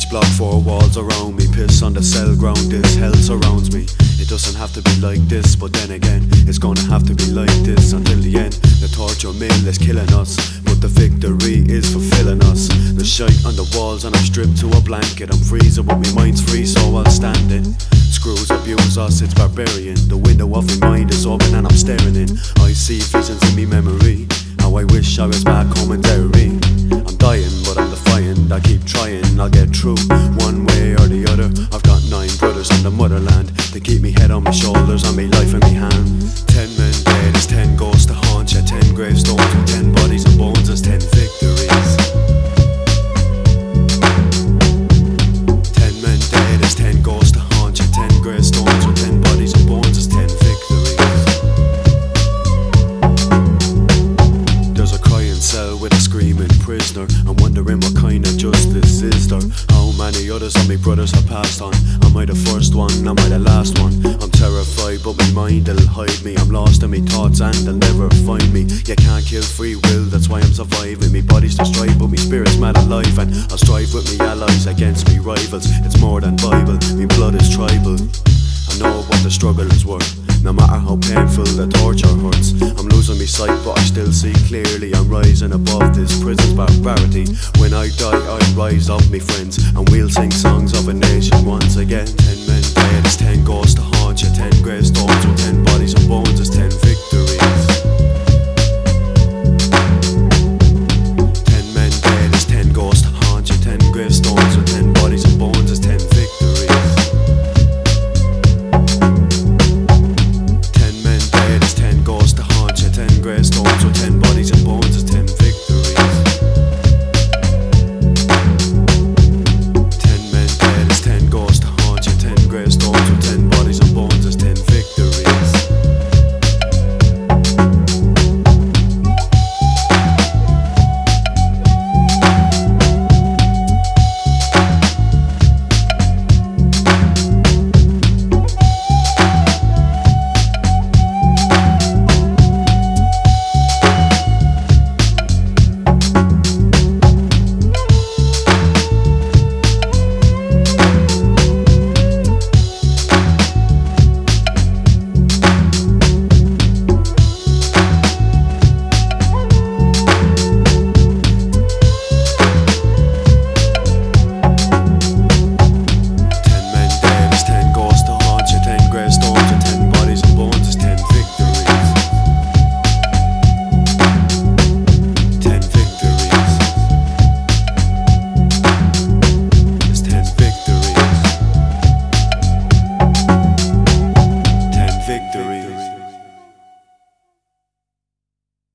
block, four walls around me. Piss on the cell ground, this hell surrounds me. It doesn't have to be like this, but then again, it's gonna have to be like this until the end. The torture mill is killing us, but the victory is fulfilling us. The shite on the walls and I'm stripped to a blanket. I'm freezing but my mind's free, so I'll stand it. Screws abuse us, it's barbarian. The window of my mind is open and I'm staring in. I see visions in me memory, how I wish I was back home in Derry. I'm dying but I'm defiant, I keep trying, I'll get through one way or the other. I've got 9 brothers on the motherland, they keep me head on my shoulders and me life in me hand. 10 men dead is 10 ghosts to haunt ya, 10 gravestones with 10 bodies and bones as 10 victories. 10 men dead is 10 ghosts to haunt ya, 10 gravestones with 10 bodies and bones as 10 victories. There's a crying cell with a screaming prisoner. I'm wondering what kind of justice is there. How many others of my brothers have passed on? Am I the first one? Am I the last one? I'm terrified but my mind will hide me. I'm lost in my thoughts and they'll never find me. You can't kill free will, that's why I'm surviving. My body's destroyed but my spirit's mad alive, and I'll strive with my allies against me rivals. It's more than Bible, my blood is tribal. I know what the struggle is worth, no matter how painful the torture hurts. I'm losing my sight but I still see clearly. I'm rising above this prison's barbarity. When I die I rise up, me friends, and we'll sing songs of a nation once again. 10 men dead is 10 ghosts to haunt you, 10 gravestones with 10 bodies and bones is 10